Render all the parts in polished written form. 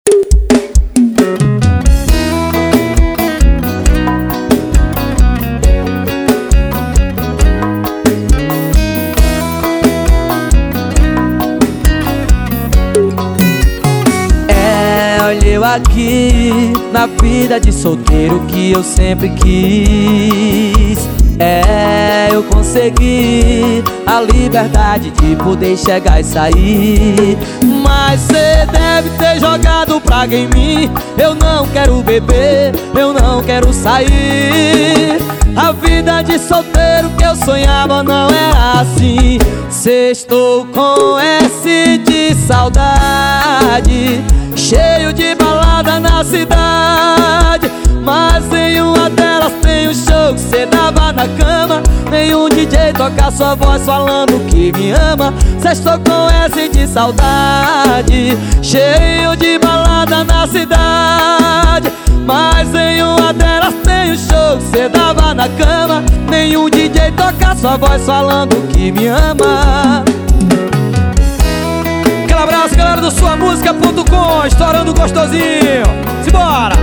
Eu aqui na vida de solteiro que eu sempre quis. Eu consegui a liberdade de poder chegar e sair. Mas cê deve ter jogado praga em mim. Eu não quero beber, eu não quero sair. A vida de solteiro que eu sonhava não era assim. Estou com S de saudade, cheio de balada na cidade. Mas nenhuma delas tem o show que cê dava na cama. Nenhum DJ toca sua voz falando que me ama. Estou com S de saudade, cheio de balada na cidade. Mas nenhuma delas tem o show que cê dava na cama. Nenhum DJ toca sua voz falando que me ama. Aquele abraço, galera do suamusica.com, estourando gostosinho. Simbora!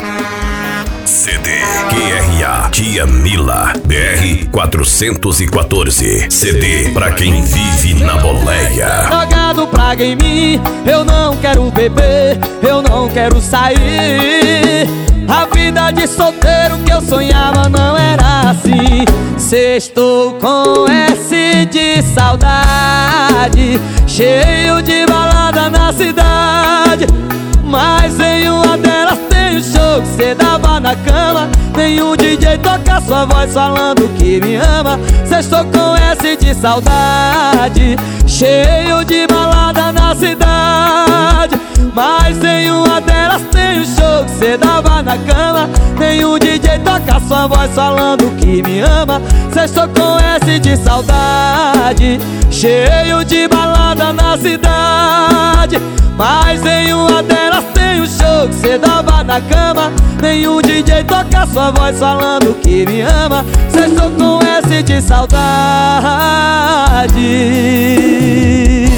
CD QRA Tia Mila BR 414. CD pra quem vive na boleia. Jogado praga em mim, eu não quero beber, eu não quero sair. A vida de solteiro que eu sonhava não era assim. Estou com S de saudade, cheio de balada na cidade. Mas nenhuma delas tem o show que cê dava na cama. Nenhum DJ toca sua voz falando que me ama. Estou com S de saudade, cheio de balada na cidade. Mas nenhuma delas tem o show que cê dava na cama. Nenhum DJ toca sua voz falando que me ama. Estou com S de saudade, cheio de balada na cidade. Mas nenhuma delas tem o show que cê dava na cama. Nenhum DJ toca sua voz falando que me ama. Estou com S de saudade.